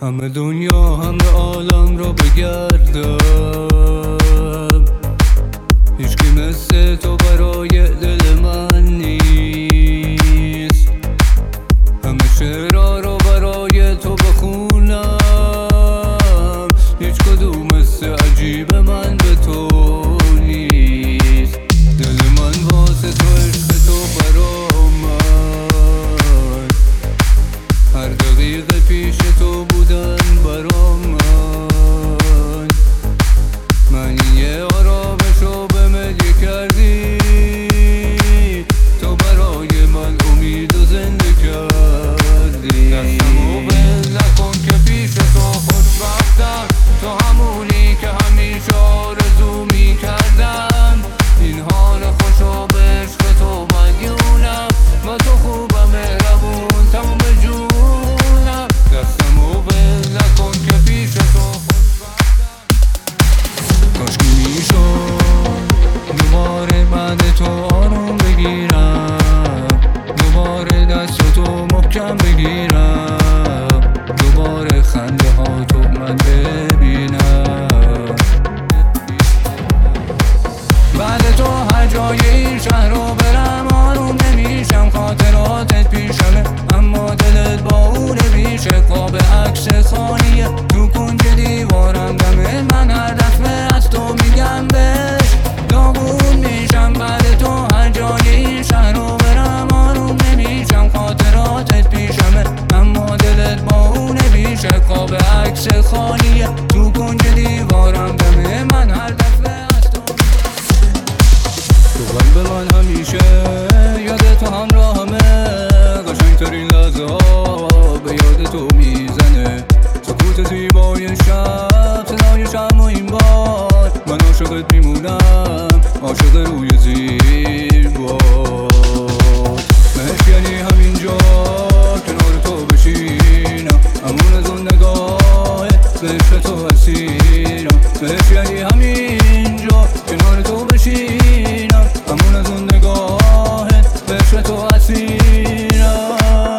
همه دنیا همه عالم را بگردم، هیچکی مثل تو برای دل من نیست. همه شعرها را برای تو بخونم، هیچ کدوم مثل عجیب من به تو نیست. دل من واسه تو عشق تو برا من، هر دقیقه پیش تو بودن برا من یه آرامشو به مدیه کردی، تو برای من امید و زنده کردی. دستمو بل نکن که پیش تو خوشبختم، تو همونی که همیشه آرزو میکردم. این حال خوشو به عشق تو مدیونم، با تو خوبم مهربون تموم جونم. دستمو بل نکن که پیش تو خوشبختم. کاشکی میشد دوباره بعد تو آروم بگیرم، دوباره دست تو محکم بگیرم، دوباره خنده ها تو من ببینم. بعد تو هر جای این شهر رو برم آروم نمیشم. خاطراتت پیشمه اما دلت با اون بیشه. قاب عکس خالیه تو کنج دیوارم، دم من هر دفعه از تو میگم بهش داغون میشم. بعد تو هر جای این شهر رو برم آروم نمیشم. خاطراتت پیشمه اما دلت با اون بیشه. قاب عکس خالیه تو کنج دیوارم، دم من هر دفعه از تو قلب من همیشه یاد تو همراهمه. قشنگترین لحظه ها به یاد تو میزنه. سکوت زیبای شب، صدای شم و این بار. من عاشقت میمونم، عاشق روی زیر باد. مهش یعنی همینجا کنار تو بشینم، همون از اون نگاه به عشق تو اسیرم. مهش یعنی همینجا کنار تو بشینم، همون از اون نگاه به عشق تو اسیرم.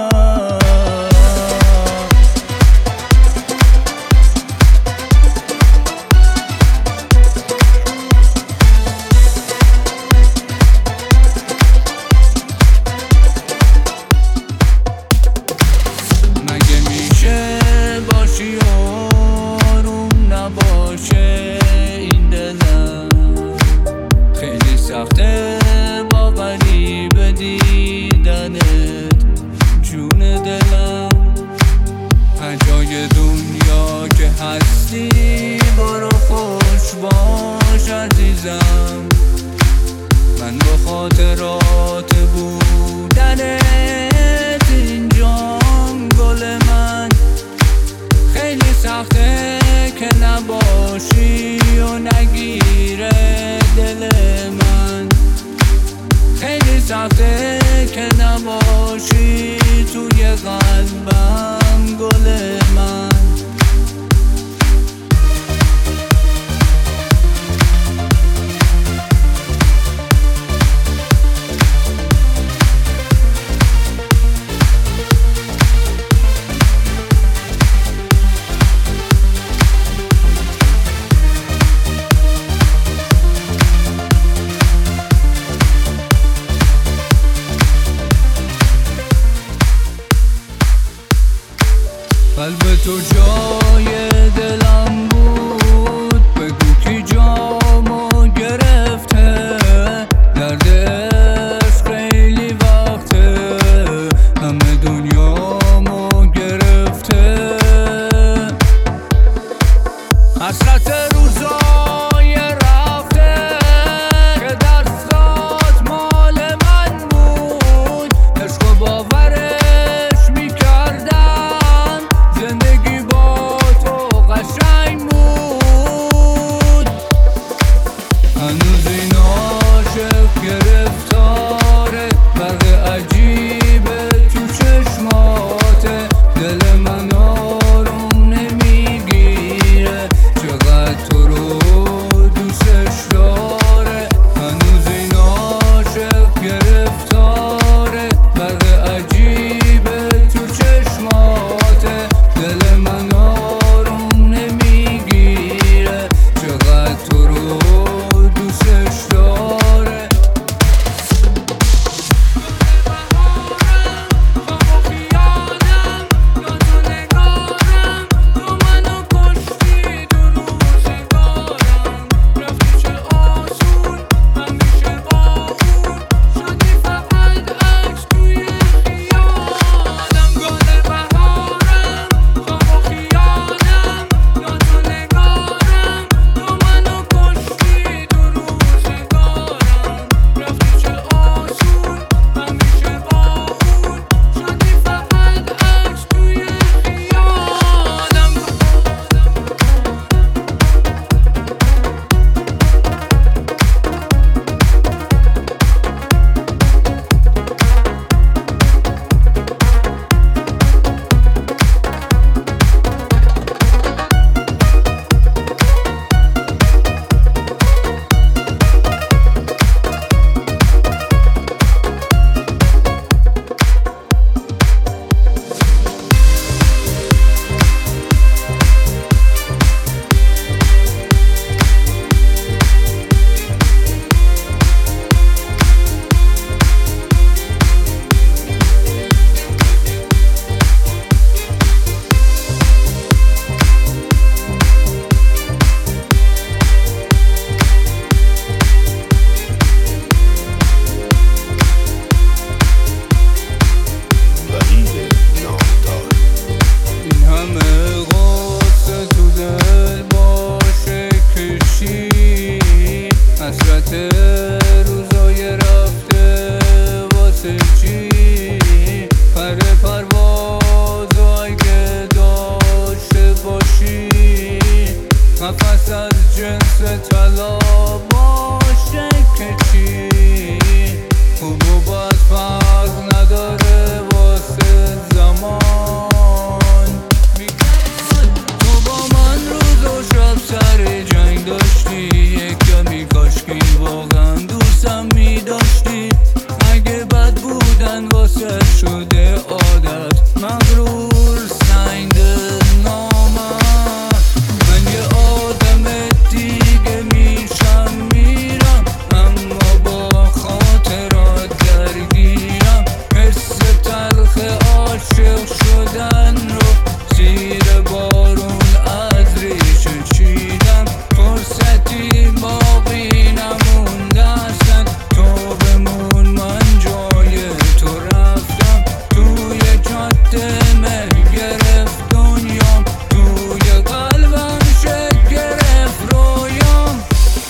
مگه میشه باشی آروم نباشه این دلم؟ خیلی سخته با غریبه دیدنت جون دلم. هر جای دنیا که هستی برو خوش باش عزیزم. من با خاطرات بودنت اینجام گل من. خیلی سخته که نباشی و نگیره دل من. خیلی سخته که نباشی توی قلبم گل من. قلب تو جای دلم بود، بگو کی جامو گرفته. درد عشق خیلی وقته همه دنیامو گرفته. حسرت روزای رفته که دستات مال من بود. عشق و باورش میکردم، زندگی با تو قشنگ بود. هنوز این عاشق گرفتاره، برق عجیبه تو چشماته. دل من آروم نمیگیره، چقدر تو رو دوستش داره. هنوز این عاشق گرفتاره، برق عجیبه تو چشماته. دل من روزای رفته واسه چی پر پرواز اگه داشته باشی نفس از جنس طلا باشه که چی خوب و بد فرق نداره واسه زمان تو با من روز و شب سر جنگ داشتی یک کمی کاشکی واقعا دوستم می داشتی اگه بد بودن واسه شده عادت مغرور سنده نامم من یه آدم دیگه میشم میرم اما با خاطرات درگیرم حس تلخ عاشق شدن رو زیر بارون از ریشه چیدم فرصتی باقی نمونده اصلا تو بمون من جای تو رفتم توی جاده مه گرفت دنیام توی قلبم شکل گرفت رویام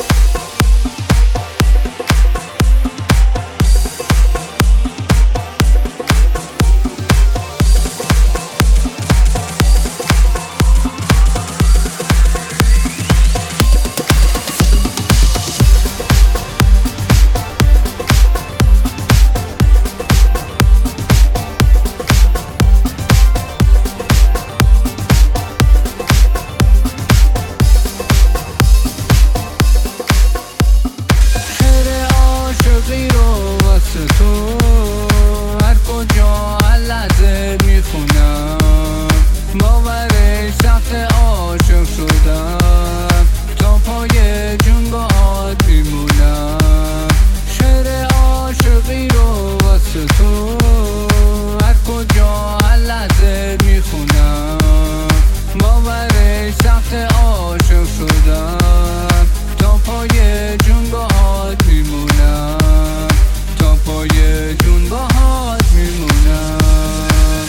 تو هر کجا لحظه میخونم باورش سخت عاشق شدم تا پای جون باهات میمونم شعر عاشقی رو واسه تو هر کجا لحظه میخونم باورش سخت عاشق شدم تا پای جون باهات میمونم پای جون باهات میمونم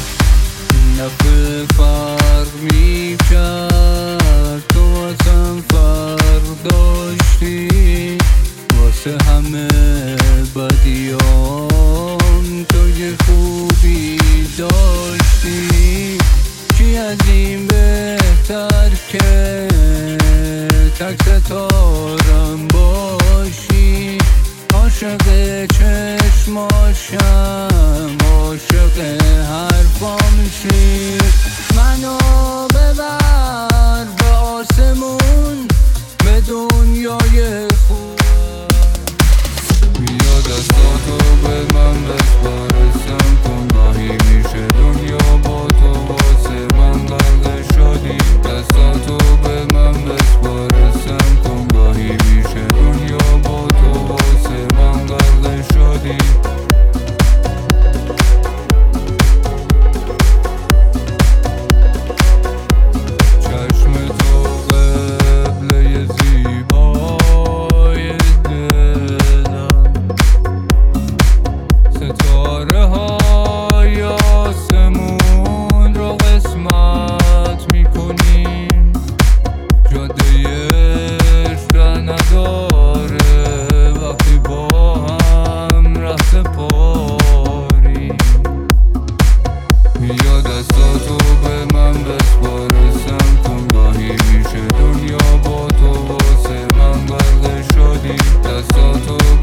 نفه فرق میکرد تو واسم فرق داشتی واسه همه بدیام تو یه خوبی داشتی کی از این بهتر که تک ستارم باشی عاشق چشماشم عاشق حرفام شی منو ببر به آسمون به دنیای خوب بیا دستاتو به من بسپارستم کن گاهی میشه دنیا با تو واسه من غرق شدی دستاتو به من بسپارستم کن گاهی میشه دنیا با تو واسه من غرق شدی چشم تو قبله زیبای دلم ستاره های آسمون رو قسمت میکنیم جاده عشق نداره وقتی با هم رفت پاری بیا دستاتو به من بسپارستم کن گاهی میشه دنیا با تو واسه من غرق شدی دستاتو